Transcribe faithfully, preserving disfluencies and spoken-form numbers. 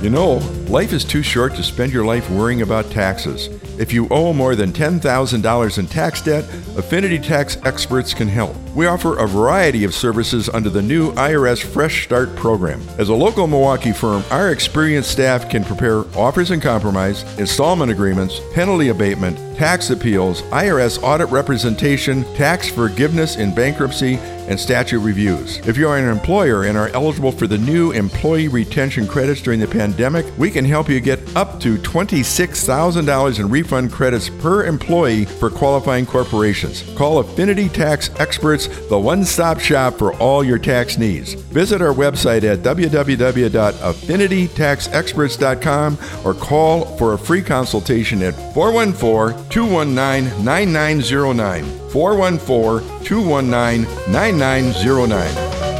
You know, life is too short to spend your life worrying about taxes. If you owe more than ten thousand dollars in tax debt, Affinity Tax Experts can help. We offer a variety of services under the new I R S Fresh Start program. As a local Milwaukee firm, our experienced staff can prepare offers in compromise, installment agreements, penalty abatement, tax appeals, I R S audit representation, tax forgiveness in bankruptcy, and statute reviews. If you are an employer and are eligible for the new employee retention credits during the pandemic, we can help you get up to twenty-six thousand dollars in refund credits per employee for qualifying corporations. Call Affinity Tax Experts, the one-stop shop for all your tax needs. Visit our website at w w w dot affinity tax experts dot com or call for a free consultation at four one four, two one nine, nine nine zero nine. four one four, two one nine, nine nine zero nine.